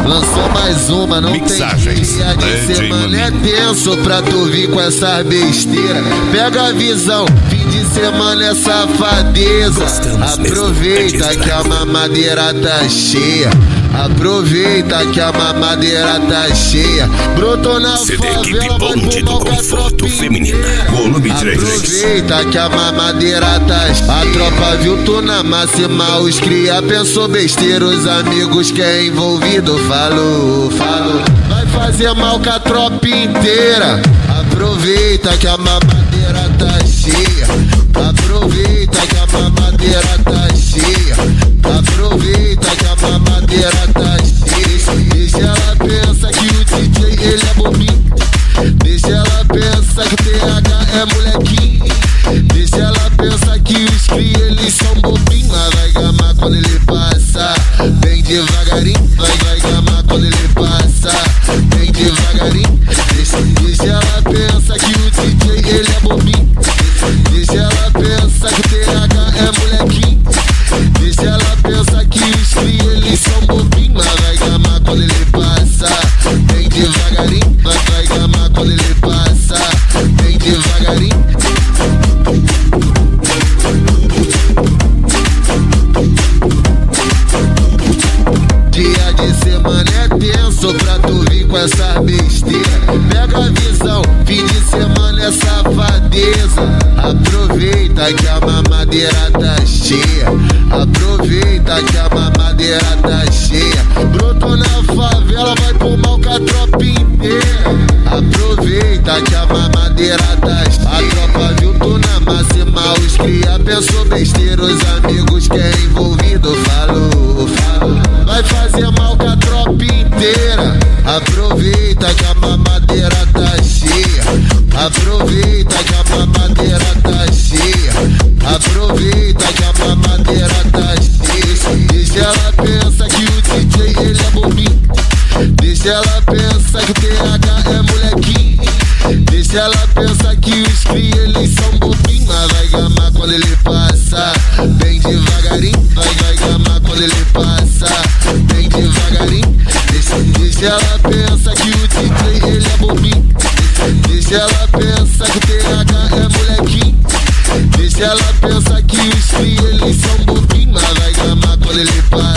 Lançou mais uma, não Mixagens. tem dia de semana é tenso pra tu vir com essa besteira. Pega a visão, fim de semana é safadeza. Aproveita que a mamadeira tá cheia. Aproveita que a mamadeira tá cheia. Brotou na favela, vai Bonde do Conforto Feminina, volume 3. Aproveita que a mamadeira tá cheia. A tropa viu tu na máxima, os cria pensou besteira. Os amigos que é envolvido falou. Vai fazer mal com a tropa inteira. Aproveita que a mamadeira tá cheia. Aproveita que a mamadeira tá cheia. Aproveita que a mamadeira tá cheia. Deixa ela pensar que o DJ ele é bobinho. Deixa ela pensar que o TH é molequinho. Deixa ela pensar que os cri eles são bobinhos. Mas vai gamar quando ele passa bem devagarinho. Vai gamar quando ele passa bem devagarinho. Deixa ela pensar que o DJ ele é bobinho. Deixa ela pensar que o TH é molequinho. Deixa ela pensar que os cri eles são bobinhos. Mas vai gamar quando ele passa bem devagarinho. Vai gamar quando ele passa bem devagarinho. Dia de semana é tenso pra tu vir com essa besteira. Pega a visão, fim de semana é safadeza. Aproveita que a mamadeira tá cheia. Aproveita que a mamadeira tá cheia. Brotou na favela, vai pro mal com a tropa inteira. Aproveita que a mamadeira tá cheia. A tropa viu tu na máxima, os cria pensou besteira. Os amigos que é envolvido falou. Vai fazer mal com a tropa inteira. Aproveita que a mamadeira tá cheia. Aproveita que a mamadeira tá cheia. Aproveita que a mamadeira tá cheia. Deixa ela pensar que o DJ ele é bobinho. Deixa ela pensar que o TH é molequinho. Deixa ela pensar que os cri eles são bobinhos. Mas vai gamar quando ele passa bem devagarinho. Vai gamar quando ele passa bem devagarinho. Deixa ela pensar que o DJ ele é bobinho. Deixa ela pensar que o TH é molequinho. Deixa ela pensar que os cri eles são bobinhos. Mas vai gamar quando ele passa